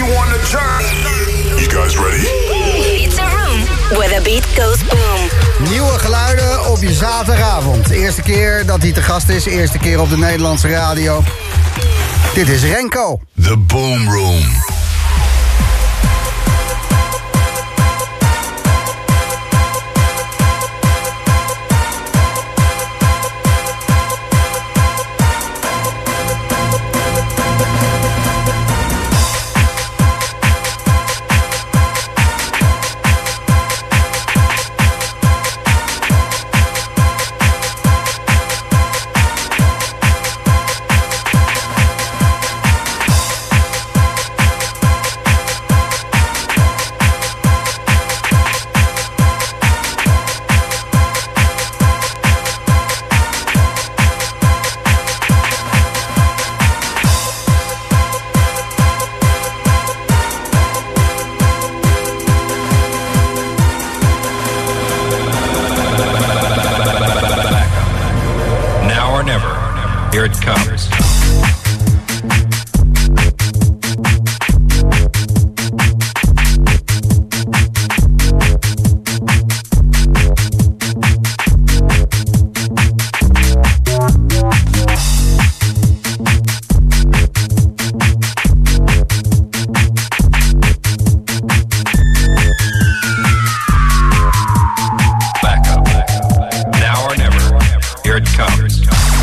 on the turn. You guys ready? It's a room where the beat goes boom. Nieuwe geluiden op je zaterdagavond. Eerste keer dat hij te gast is, eerste keer op de Nederlandse radio. Dit is Renko. The Boom Room. Here it comes. Back up. Now or never. Here it comes.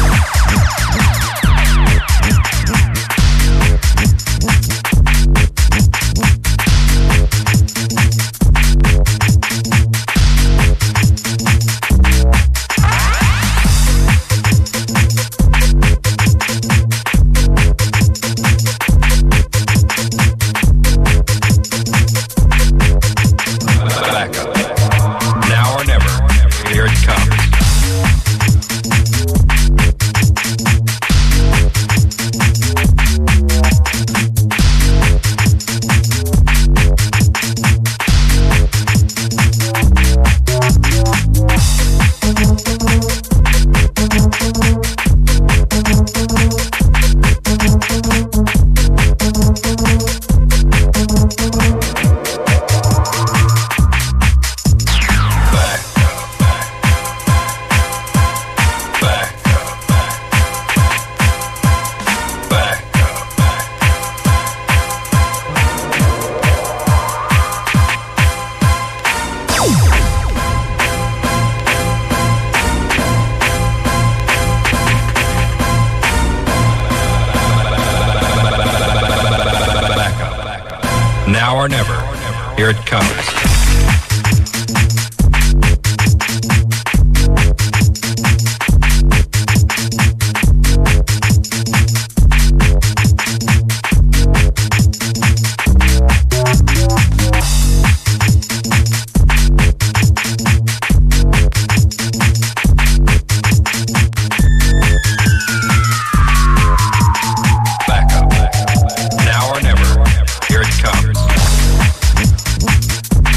Back up. Now or never. Here it comes. Now or never. Here it comes. Back up. Now or never. Here it comes.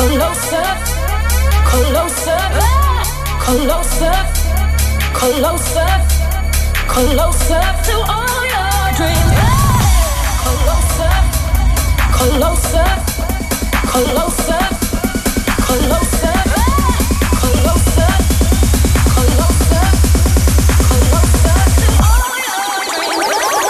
closer, closer, closer, closer, closer to all your dreams. Closer, closer, closer, closer, closer, closer, closer to all your dreams.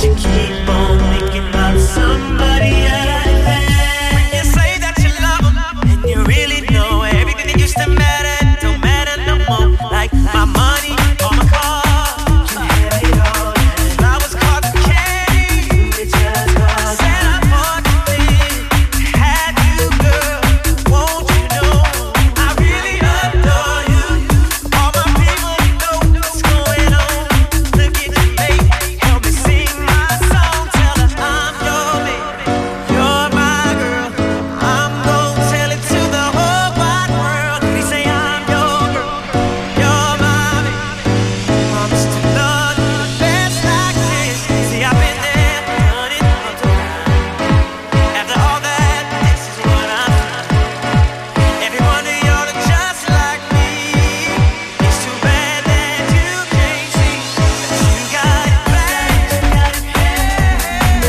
you keep on thinking about somebody else? When you say that you love them, and you really know everything that used to matter don't matter no more. Like my money or my car, you have it all. Flowers, cards, and candy, it just got set up for today. Had you, girl, won't you know I really adore you? All my people know what's going on. Look at you, mate, help me sing my song. Tell her I'm your man, you're my girl. I'm gonna tell it to the whole wide world. They say I'm your girl, you're my man. Promise to love you best like this. See, I've been there, done it, looked around. After all that, this is what I'm doing. Every one of y'all are just like me. It's too bad that you can't see that you got it bad. You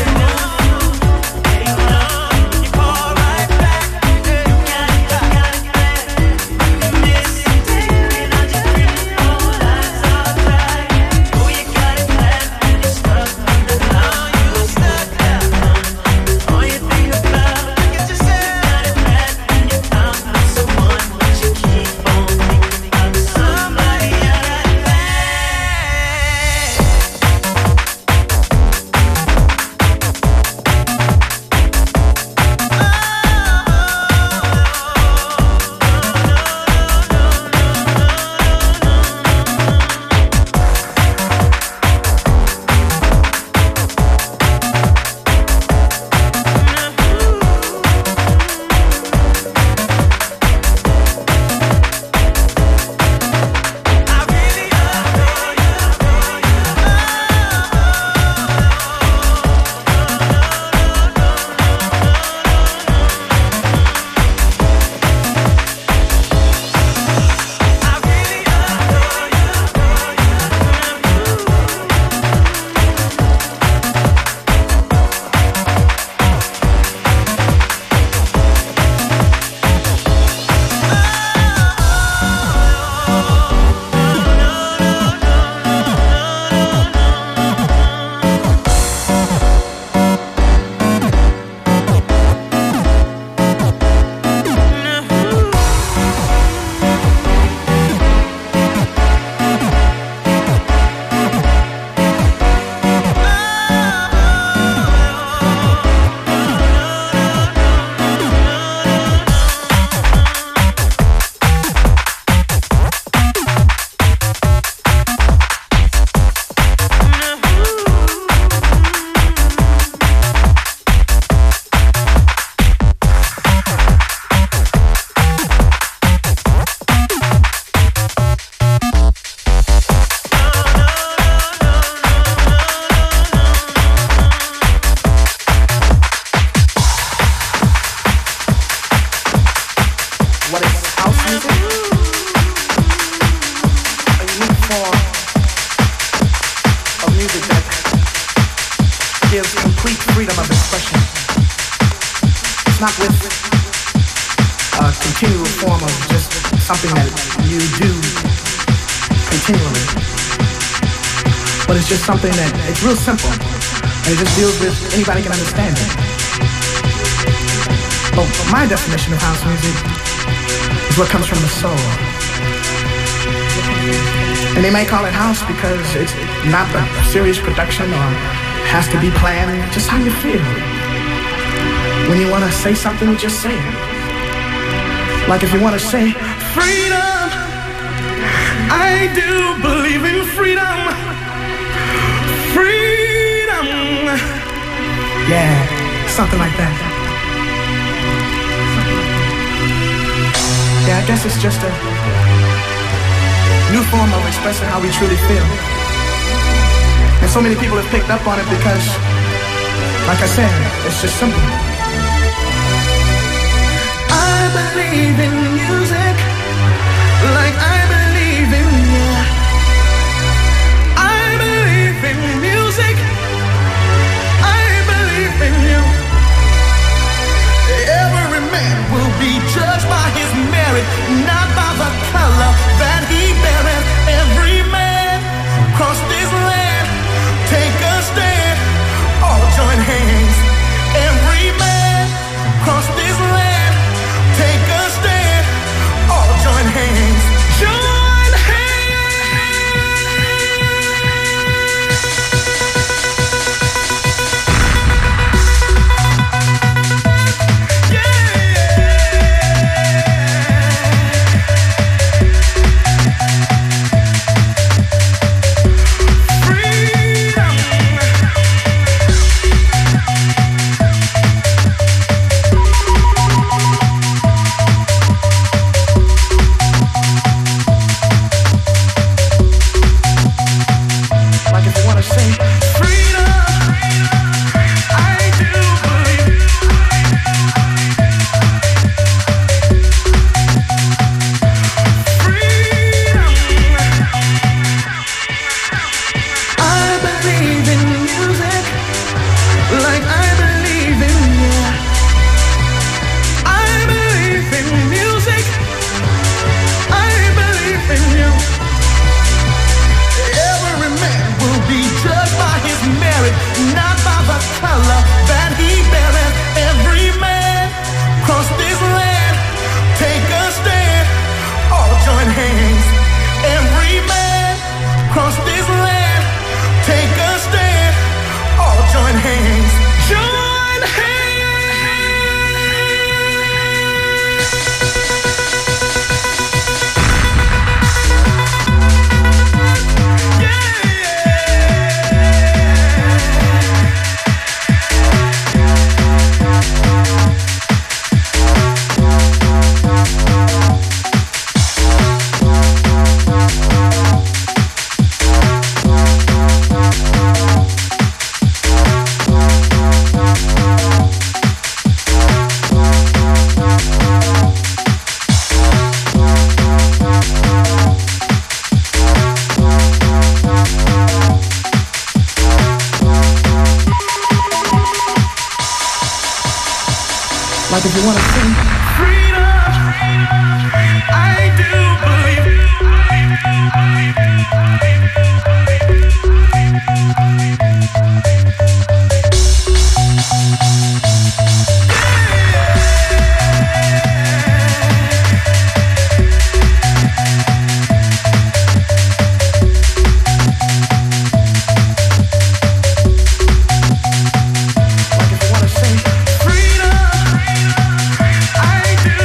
fall right back. You got it bad. You miss it, and I just really know life's alright. Oh, you got it bad, and you're stuck. Now you stuck there. All you think about is yourself. You got it bad, and you found someone, but you keep on thinking about somebody else. What is house music? A unique form of music that gives complete freedom of expression. It's not with a continual form of just something that you do continually, but it's just something that it's real simple and it just deals with anybody can understand it. But my definition of house music is what comes from the soul. And they may call it house because it's not a serious production or has to be planned, just how you feel. When you want to say something, you just say it. Like if you want to say, freedom, I do believe in freedom. Freedom. Yeah, something like that. Yeah, I guess it's just a new form of expressing how we truly feel. And so many people have picked up on it because, like I said, it's just simple. I believe in music like I believe in you. I believe in music. I believe in you. Every man will be judged by his merit, not by the color that he beareth. Every man across this land, take a stand color that he beareth. Every man cross this land, take a stand, all join hands. Every man cross this land, take a stand, all join hands. Join hands. Like if you want to sing freedom, I do believe. Like if you want to sing freedom, I do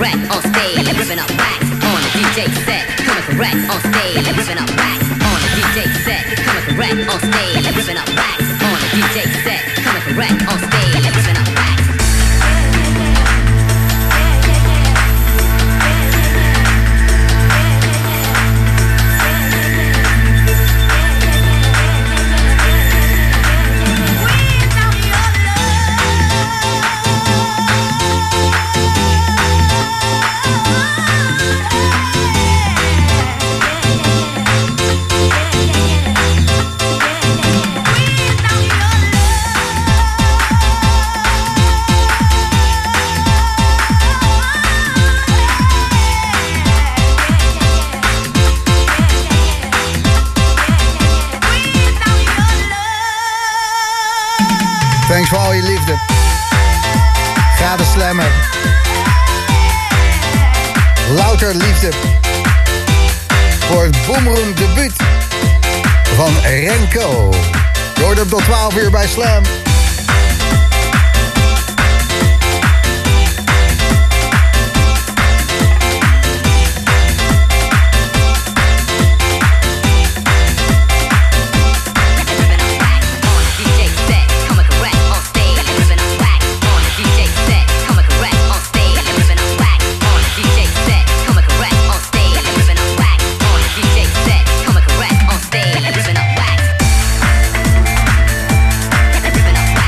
correct on stage, ripping up wax on the DJ set. Coming correct on stage, ripping up wax on the DJ set. Coming correct on stage, ripping up wax on the DJ set. Coming correct on stage, ripping up wax. Thanks voor al je liefde. Ga de slammen. Louter liefde. Voor het Boomroom debuut van Renko. Je hoort hem tot 12 uur bij Slam. Ripping up wax.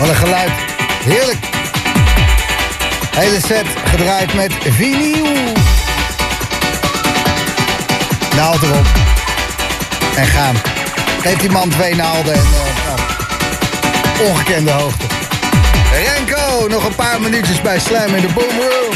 Wat een geluid. Heerlijk. Hele set gedraaid met vinyl. Naald erop. En gaan. Geef die man 2 naalden en ongekende hoogte. Renko, nog een paar minuutjes bij Slam in de Boom Room.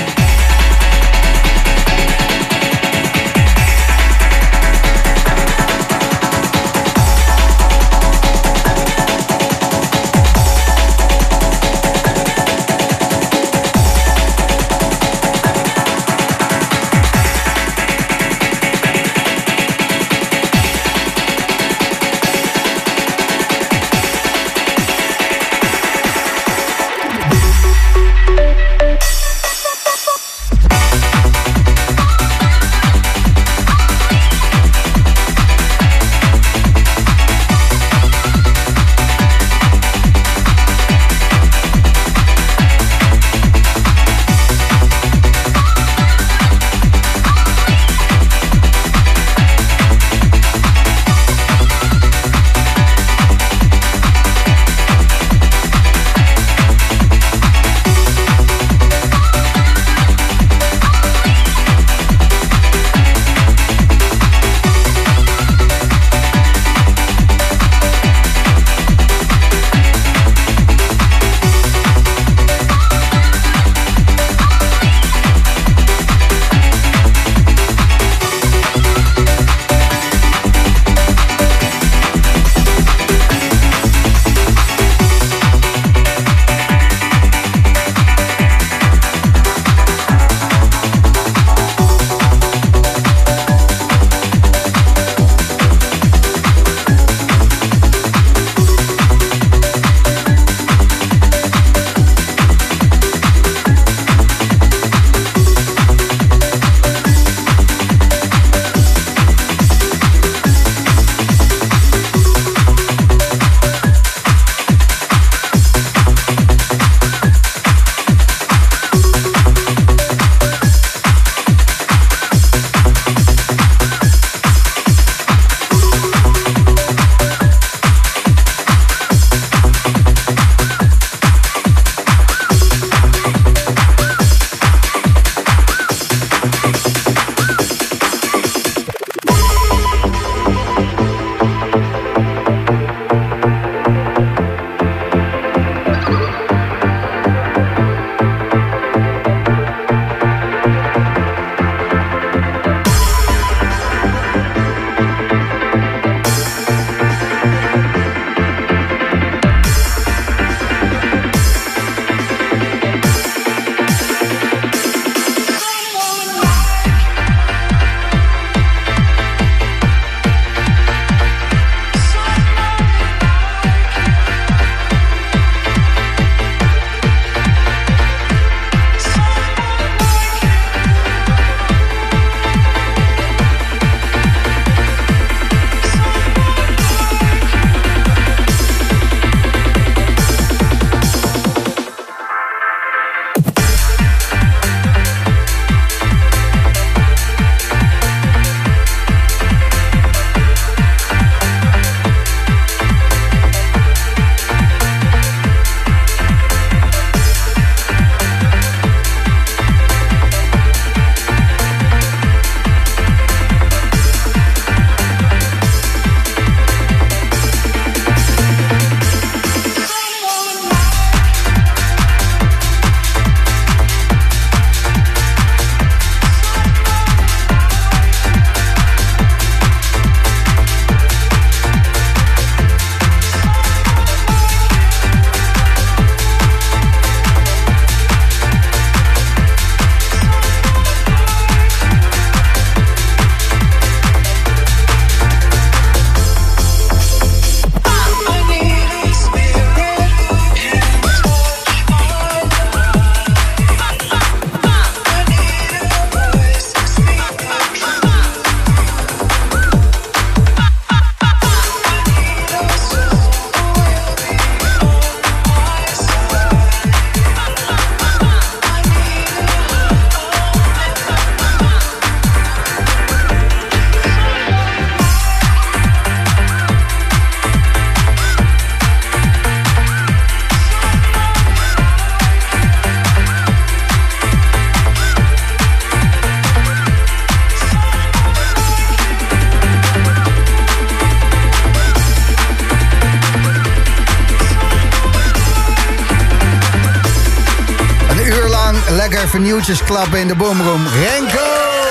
lekker vernieuwtjes klappen in de Boomroom. Renko!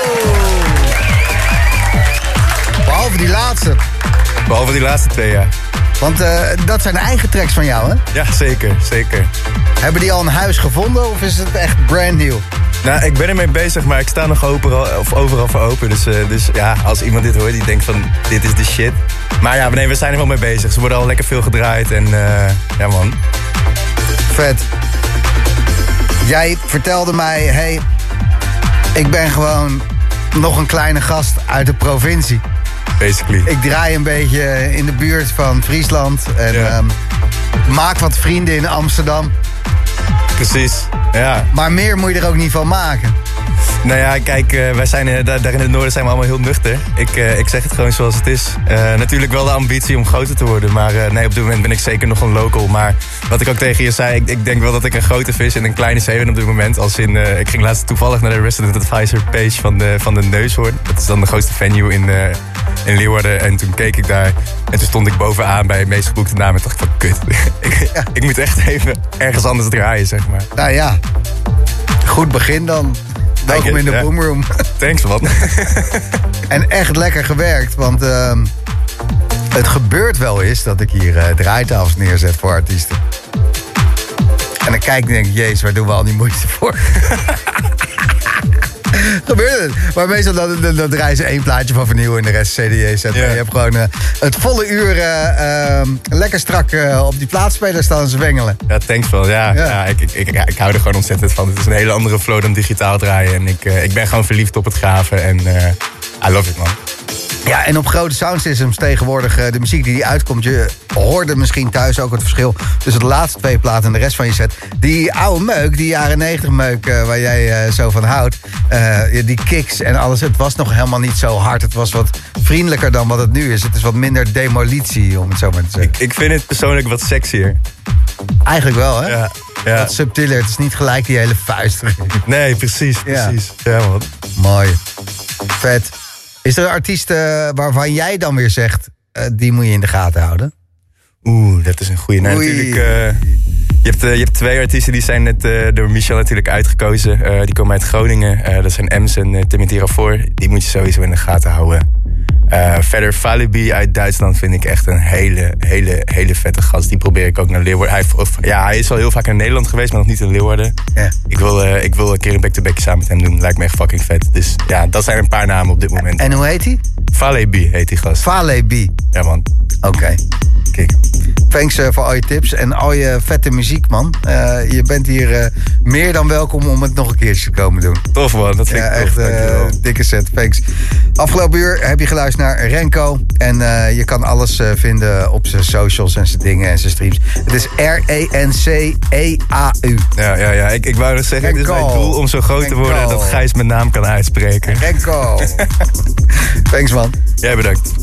Behalve die laatste 2 jaar. Want dat zijn eigen tracks van jou, hè? Ja, zeker. Hebben die al een huis gevonden of is het echt brand new? Nou, ik ben ermee bezig, maar ik sta nog overal voor open. Dus ja, als iemand dit hoort, die denkt van, dit is de shit. Maar ja, nee, we zijn er wel mee bezig. Ze worden al lekker veel gedraaid en ja, man. Vet. Jij vertelde mij, hey, ik ben gewoon nog een kleine gast uit de provincie. Basically. Ik draai een beetje in de buurt van Friesland en maak wat vrienden in Amsterdam. Precies, ja. Maar meer moet je er ook niet van maken. Nou ja, kijk, wij zijn daar in het noorden zijn we allemaal heel nuchter. Ik zeg het gewoon zoals het is. Natuurlijk wel de ambitie om groter te worden. Maar nee, op dit moment ben ik zeker nog een local. Maar wat ik ook tegen je zei, ik denk wel dat ik een grote vis in een kleine zee ben op dit moment. Als in, ik ging laatst toevallig naar de Resident Advisor page van de Neushoorn. Dat is dan de grootste venue in Leeuwarden. En toen keek ik daar. En toen stond ik bovenaan bij het meest geboekte naam. En dacht ik van, kut. Ik moet echt even ergens anders draaien, zeg maar. Nou ja, goed begin dan. Welkom in de Boomroom. Thanks, man. En echt lekker gewerkt, want het gebeurt wel eens dat ik hier draaitafels neerzet voor artiesten. En dan kijk ik en denk, jezus, waar doen we al die moeite voor? Gebeurt het. Maar meestal dan draaien ze 1 plaatje van vernieuwen en de rest CD's zetten. Yeah. Je hebt gewoon het volle uur lekker strak op die plaatspeler staan zwengelen. Ja, thanks wel. Ja. Ik hou er gewoon ontzettend van. Het is een hele andere flow dan digitaal draaien. En ik ben gewoon verliefd op het graven. En I love it, man. Ja, en op grote soundsystems tegenwoordig, de muziek die uitkomt, je hoorde misschien thuis ook het verschil tussen de laatste 2 platen en de rest van je set. Die oude meuk, die jaren 90 meuk waar jij zo van houdt, die kicks en alles, het was nog helemaal niet zo hard. Het was wat vriendelijker dan wat het nu is. Het is wat minder demolitie, om het zo maar te zeggen. Ik vind het persoonlijk wat sexier. Eigenlijk wel, hè? Ja. Wat subtieler. Het is niet gelijk die hele vuist. Nee, precies. Ja, man. Mooi. Vet. Is er een artiest waarvan jij dan weer zegt, die moet je in de gaten houden? Dat is een goeie. Nou, natuurlijk, je hebt 2 artiesten die zijn net door Michel natuurlijk uitgekozen. Die komen uit Groningen. Dat zijn Ems en Timothy Rafour. Die moet je sowieso in de gaten houden. Verder Falibi uit Duitsland vind ik echt een hele vette gast. Die probeer ik ook naar Leeuwarden. Hij is al heel vaak in Nederland geweest, maar nog niet in Leeuwarden. Ja. Ik wil een keer een back-to-back samen met hem doen. Lijkt me echt fucking vet. Dus ja, dat zijn een paar namen op dit moment. En hoe heet hij? Falibi heet die gast. Falibi. Ja, man. Oké. Kijk. Thanks voor al je tips en al je vette muziek, man. Je bent hier meer dan welkom om het nog een keertje te komen doen. Tof, man. Dat vind ik tof. Echt dikke set. Thanks. Afgelopen uur heb je geluisterd naar Renko. En je kan alles vinden op zijn socials en zijn dingen en zijn streams. Het is RENCEAU. Ja. Ik wou nog zeggen, het is mijn doel om zo groot te worden dat Gijs mijn naam kan uitspreken. Renko. Thanks, man. Jij bedankt.